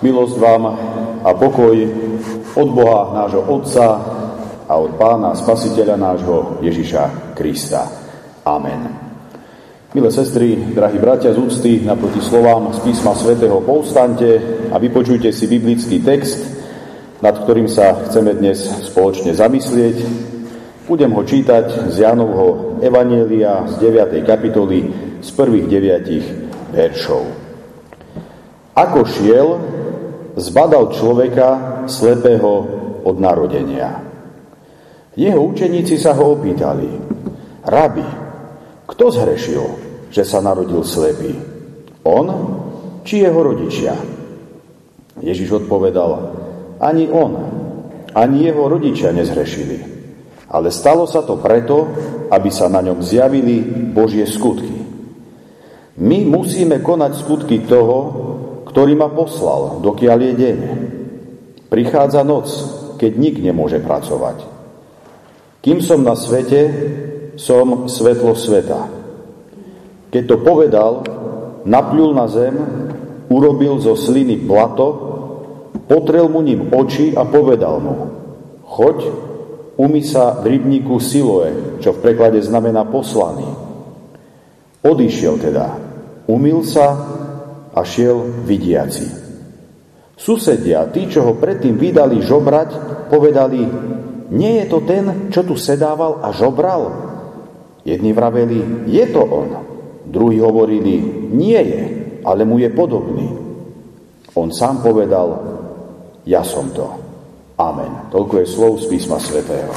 Milosť vám a pokoj od Boha nášho Otca a od Pána Spasiteľa nášho Ježiša Krista. Amen. Milé sestry, drahí bratia z úcty, naproti slovám z písma svätého povstaňte a vypočujte si biblický text, nad ktorým sa chceme dnes spoločne zamyslieť. Budem ho čítať z Jánovho evanjelia z 9. kapitoly z prvých 9 veršov. Ako šiel, zbadal človeka slepého od narodenia. Jeho učeníci sa ho opýtali: Rabi, kto zhrešil, že sa narodil slepý? On či jeho rodičia? Ježiš odpovedal: Ani on, ani jeho rodičia nezhrešili. Ale stalo sa to preto, aby sa na ňom zjavili Božie skutky. My musíme konať skutky toho, ktorý ma poslal, dokiaľ je deň. Prichádza noc, keď nik nemôže pracovať. Kým som na svete, som svetlo sveta. Keď to povedal, napľul na zem, urobil zo sliny blato, potrel mu ním oči a povedal mu: Choď, umyj sa v rybníku Siloe, čo v preklade znamená poslaný. Odišiel teda, umyl sa a šiel vidiaci. Susedia, tí, čo ho predtým vydali žobrať, povedali: Nie je to ten, čo tu sedával a žobral? Jedni vraveli: Je to on. Druhí hovorili: Nie je, ale mu je podobný. On sám povedal: Ja som to. Amen. Toľko je slov z písma svätého.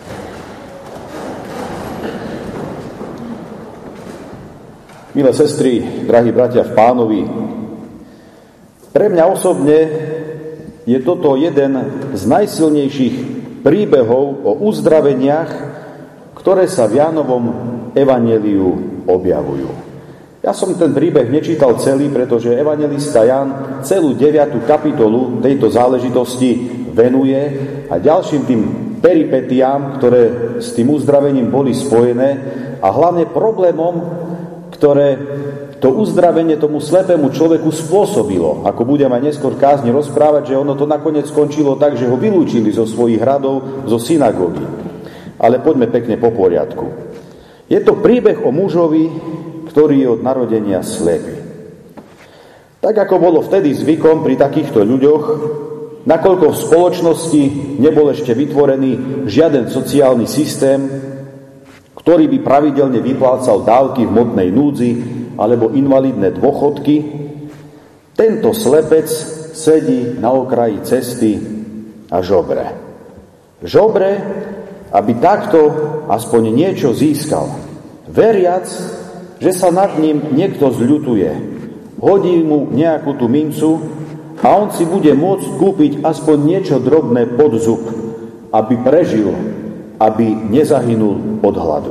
Milé sestry, drahí bratia v Pánovi, pre mňa osobne je toto jeden z najsilnejších príbehov o uzdraveniach, ktoré sa v Jánovom evanjeliu objavujú. Ja som ten príbeh nečítal celý, pretože evanjelista Ján celú 9. kapitolu tejto záležitosti venuje a ďalším tým peripetiám, ktoré s tým uzdravením boli spojené, a hlavne problémom, ktoré to uzdravenie tomu slepému človeku spôsobilo. Ako budem aj neskôr kázni rozprávať, že ono to nakoniec skončilo tak, že ho vylúčili zo svojich hradov, zo synagógy. Ale poďme pekne po poriadku. Je to príbeh o mužovi, ktorý je od narodenia slepý. Tak ako bolo vtedy zvykom pri takýchto ľuďoch, nakoľko v spoločnosti nebol ešte vytvorený žiaden sociálny systém, ktorý by pravidelne vyplácal dávky v hmotnej núdzi alebo invalidné dôchodky, tento slepec sedí na okraji cesty a žobre. Žobre, aby takto aspoň niečo získal, veriac, že sa nad ním niekto zľutuje, hodí mu nejakú tú mincu a on si bude môcť kúpiť aspoň niečo drobné pod zub, aby prežil, aby nezahynul od hladu.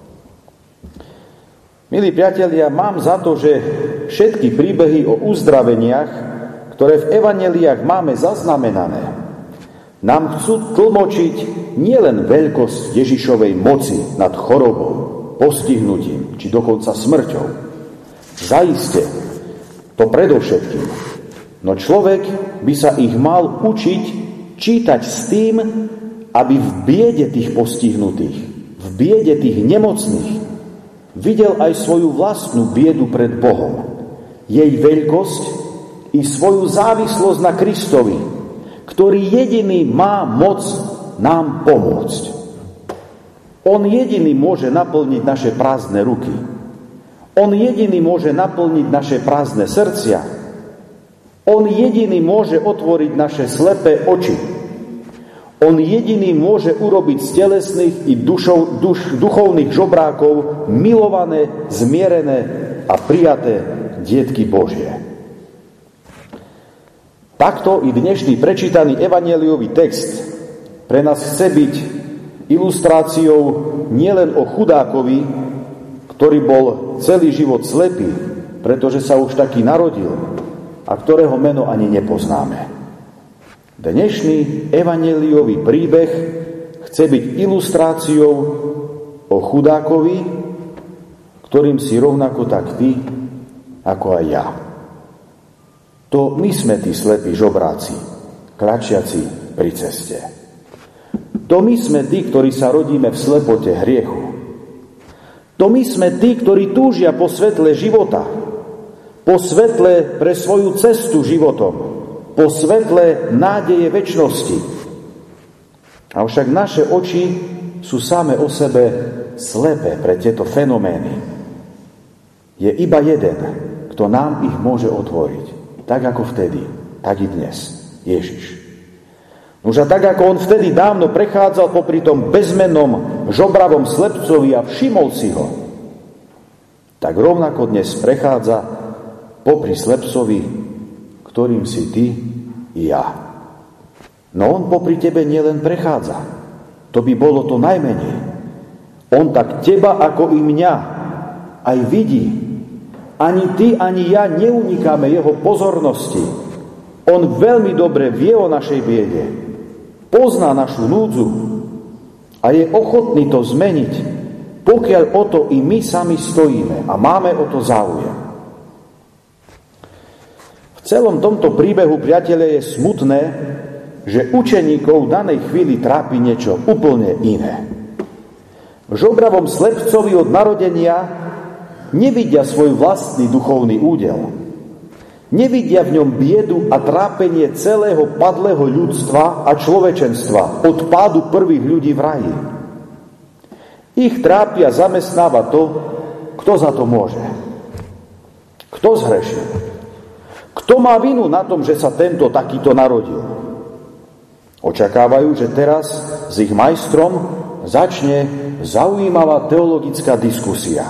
Milí priatelia, mám za to, že všetky príbehy o uzdraveniach, ktoré v evanjeliách máme zaznamenané, nám chcú tlmočiť nielen veľkosť Ježišovej moci nad chorobou, postihnutím, či dokonca smrťou. Zaiste, to predovšetkým. No človek by sa ich mal učiť čítať s tým, aby v biede tých postihnutých, v biede tých nemocných videl aj svoju vlastnú biedu pred Bohom, jej veľkosť i svoju závislosť na Kristovi, ktorý jediný má moc nám pomôcť. On jediný môže naplniť naše prázdne ruky. On jediný môže naplniť naše prázdne srdcia. On jediný môže otvoriť naše slepé oči. On jediný môže urobiť z telesných i duchovných žobrákov milované, zmierené a prijaté dietky Božie. Takto i dnešný prečítaný evanjeliový text pre nás chce byť ilustráciou nielen o chudákovi, ktorý bol celý život slepý, pretože sa už taký narodil a ktorého meno ani nepoznáme. Dnešný evanjeliový príbeh chce byť ilustráciou o chudákovi, ktorým si rovnako tak ty, ako aj ja. To my sme tí slepí žobráci, kľačiaci pri ceste. To my sme tí, ktorí sa rodíme v slepote hriechu. To my sme tí, ktorí túžia po svetle života, po svetle pre svoju cestu životom, po svetle nádeje večnosti. Avšak naše oči sú same o sebe slepé pre tieto fenomény. Je iba jeden, kto nám ich môže otvoriť. Tak ako vtedy, tak i dnes. Ježiš. Už a tak ako on vtedy dávno prechádzal popri tom bezmennom žobravom slepcovi a všimol si ho, tak rovnako dnes prechádza popri slepcovi, ktorým si ty i ja. No on popri tebe nielen prechádza. To by bolo to najmenej. On tak teba ako i mňa aj vidí. Ani ty, ani ja neunikáme jeho pozornosti. On veľmi dobre vie o našej biede. Pozná našu núdzu a je ochotný to zmeniť, pokiaľ o to i my sami stojíme a máme o to záujem. V celom tomto príbehu, priatelia, je smutné, že učeníkov v danej chvíli trápi niečo úplne iné. V žobravom slepcovi od narodenia nevidia svoj vlastný duchovný údel. Nevidia v ňom biedu a trápenie celého padlého ľudstva a človečenstva od pádu prvých ľudí v raji. Ich trápi a zamestnáva to, kto za to môže. Kto zhrešil? Kto má vinu na tom, že sa tento takýto narodil? Očakávajú, že teraz s ich majstrom začne zaujímavá teologická diskusia.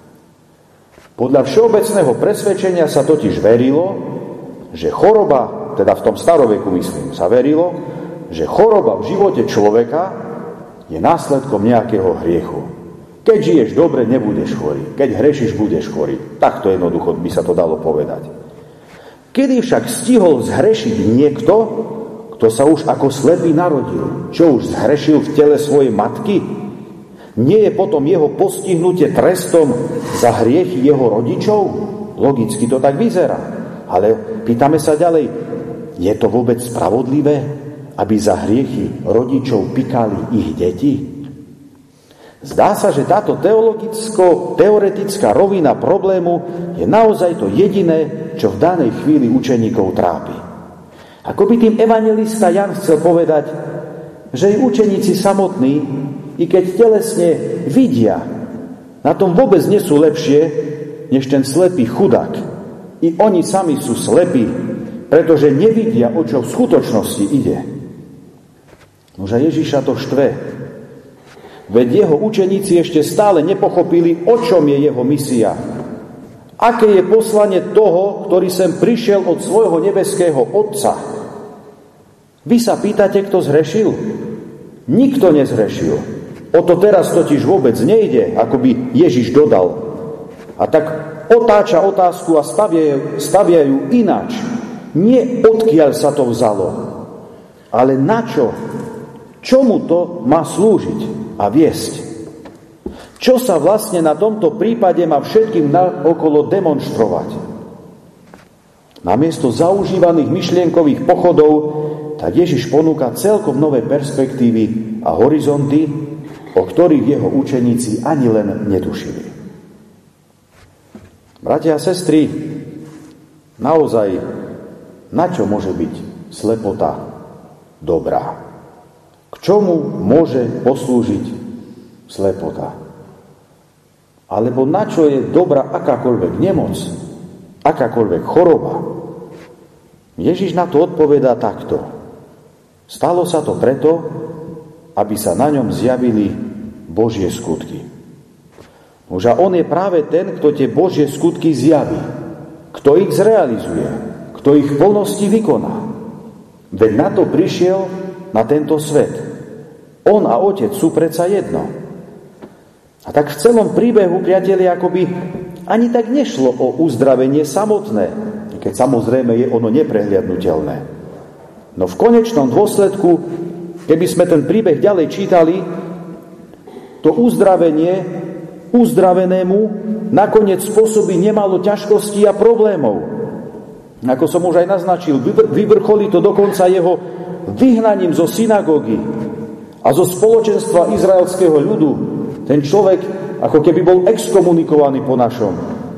Podľa všeobecného presvedčenia sa totiž verilo, že choroba, teda v tom staroveku myslím, sa verilo, že choroba v živote človeka je následkom nejakého hriechu. Keď žiješ dobre, nebudeš chorý. Keď hrešiš, budeš chorý. Takto jednoducho by sa to dalo povedať. Kedy však stihol zhrešiť niekto, kto sa už ako slepý narodil, čo už zhrešil v tele svojej matky, nie je potom jeho postihnutie trestom za hriechy jeho rodičov? Logicky to tak vyzerá. Ale pýtame sa ďalej, je to vôbec spravodlivé, aby za hriechy rodičov pikali ich deti? Zdá sa, že táto teoretická rovina problému je naozaj to jediné, čo v danej chvíli učeníkov trápi. Ako by tým evanjelista Jan chcel povedať, že i učeníci samotní, i keď telesne vidia, na tom vôbec nie sú lepšie, než ten slepý chudák. I oni sami sú slepí, pretože nevidia, o čo v skutočnosti ide. Nože Ježiša to štve. Veď jeho učeníci ešte stále nepochopili, o čom je jeho misia. Aké je poslanie toho, ktorý sem prišiel od svojho nebeského Otca. Vy sa pýtate, kto zhrešil? Nikto nezhrešil. O to teraz totiž vôbec nejde, ako by Ježiš dodal. A tak otáča otázku a staviajú ináč. Nie odkiaľ sa to vzalo, ale na čo? Čomu to má slúžiť a viesť? Čo sa vlastne na tomto prípade má všetkým okolo demonštrovať? Namiesto zaužívaných myšlienkových pochodov, tak Ježiš ponúka celkom nové perspektívy a horizonty, o ktorých jeho učeníci ani len netušili. Bratia a sestry, naozaj, na čo môže byť slepota dobrá? K čomu môže poslúžiť slepota? Alebo na čo je dobrá akákoľvek nemoc, akákoľvek choroba? Ježiš na to odpovedá takto. Stalo sa to preto, aby sa na ňom zjavili Božie skutky. Už a on je práve ten, kto tie Božie skutky zjaví, kto ich zrealizuje, kto ich v plnosti vykoná. Veď na to prišiel na tento svet. On a Otec sú predsa jedno. A tak v celom príbehu, priatelia, akoby ani tak nešlo o uzdravenie samotné, keď samozrejme je ono neprehliadnutelné. No v konečnom dôsledku, keby sme ten príbeh ďalej čítali, to uzdravenie uzdravenému nakoniec spôsobí nemalo ťažkostí a problémov. Ako som už aj naznačil, vyvrcholí to dokonca jeho vyhnaním zo synagógy a zo spoločenstva izraelského ľudu. Ten človek ako keby bol exkomunikovaný po našom.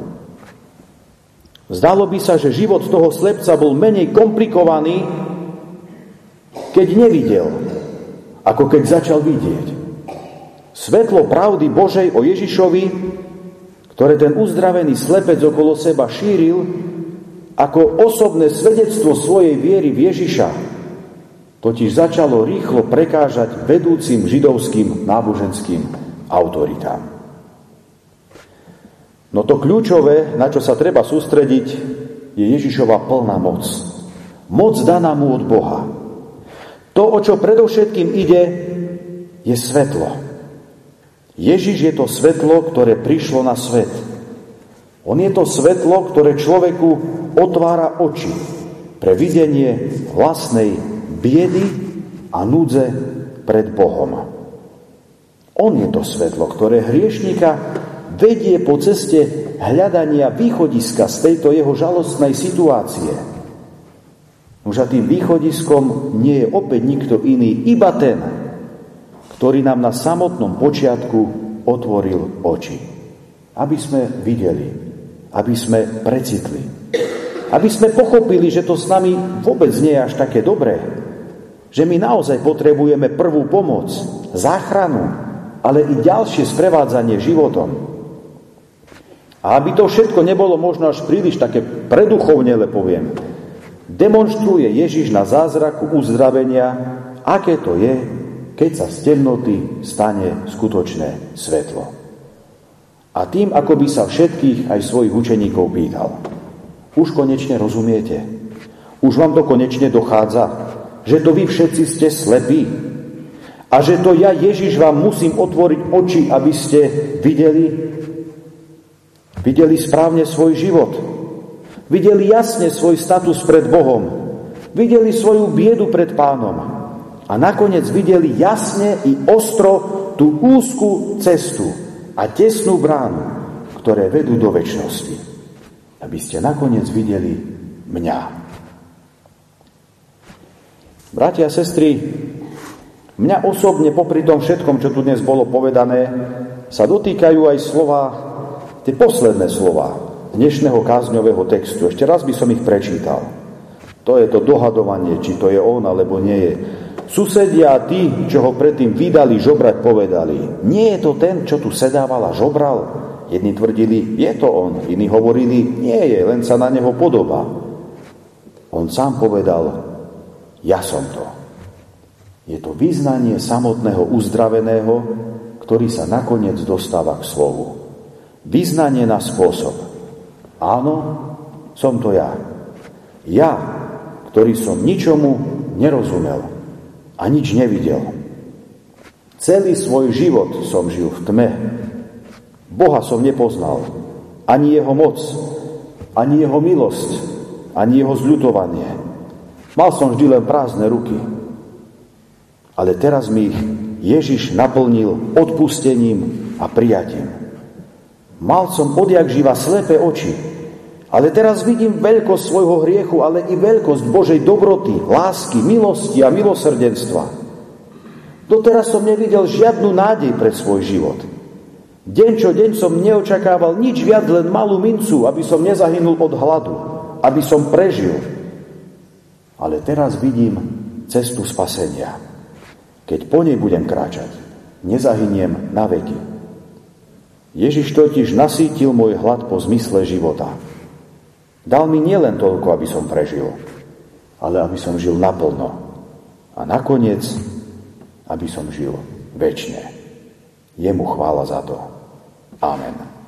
Zdalo by sa, že život toho slepca bol menej komplikovaný, keď nevidel, ako keď začal vidieť. Svetlo pravdy Božej o Ježišovi, ktoré ten uzdravený slepec okolo seba šíril, ako osobné svedectvo svojej viery v Ježiša, totiž začalo rýchlo prekážať vedúcim židovským náboženským autoritám. No to kľúčové, na čo sa treba sústrediť, je Ježišova plná moc. Moc daná mu od Boha. To, o čo predovšetkým ide, je svetlo. Ježiš je to svetlo, ktoré prišlo na svet. On je to svetlo, ktoré človeku otvára oči pre videnie vlastnej biedy a núdze pred Bohom. On je to svetlo, ktoré hriešnika vedie po ceste hľadania východiska z tejto jeho žalostnej situácie. Už a tým východiskom nie je opäť nikto iný, iba ten, ktorý nám na samotnom počiatku otvoril oči. Aby sme videli, aby sme precitli, aby sme pochopili, že to s nami vôbec nie je až také dobré, že my naozaj potrebujeme prvú pomoc, záchranu, ale i ďalšie sprevádzanie životom. A aby to všetko nebolo možno až príliš také preduchovnele, poviem, demonstruje Ježiš na zázraku uzdravenia, aké to je, keď sa z temnoty stane skutočné svetlo. A tým, ako by sa všetkých aj svojich učeníkov pýtal: už konečne rozumiete? Už vám to konečne dochádza? Že to vy všetci ste slepí? A že to ja, Ježiš, vám musím otvoriť oči, aby ste videli správne svoj život? Videli jasne svoj status pred Bohom? Videli svoju biedu pred Pánom? A nakoniec videli jasne i ostro tú úzku cestu a tesnú bránu, ktoré vedú do večnosti. Aby ste nakoniec videli mňa. Bratia a sestry, mňa osobne popri tom všetkom, čo tu dnes bolo povedané, sa dotýkajú aj slova, tie posledné slova dnešného kázňového textu. Ešte raz by som ich prečítal. To je to dohadovanie, či to je on, alebo nie je. Susedia a tí, čo ho predtým vydali žobrať, povedali: nie je to ten, čo tu sedával a žobral? Jedni tvrdili: je to on. Iní hovorili: nie je, len sa na neho podobá. On sám povedal: ja som to. Je to vyznanie samotného uzdraveného, ktorý sa nakoniec dostáva k slovu. Vyznanie na spôsob: áno, som to ja. Ja, ktorý som ničomu nerozumel a nič nevidel. Celý svoj život som žil v tme. Boha som nepoznal, ani jeho moc, ani jeho milosť, ani jeho zľutovanie. Mal som vždy len prázdne ruky. Ale teraz mi ich Ježiš naplnil odpustením a prijatím. Mal som odjak živa slepé oči, ale teraz vidím veľkosť svojho hriechu, ale i veľkosť Božej dobroty, lásky, milosti a milosrdenstva. Doteraz som nevidel žiadnu nádej pre svoj život. Deň čo deň som neočakával nič viac, len malú mincu, aby som nezahynul od hladu, aby som prežil. Ale teraz vidím cestu spasenia. Keď po nej budem kráčať, nezahyniem na veky. Ježiš totiž nasýtil môj hlad po zmysle života. Dal mi nielen toľko, aby som prežil, ale aby som žil naplno. A nakoniec, aby som žil večne. Jemu chvála za to. Amen.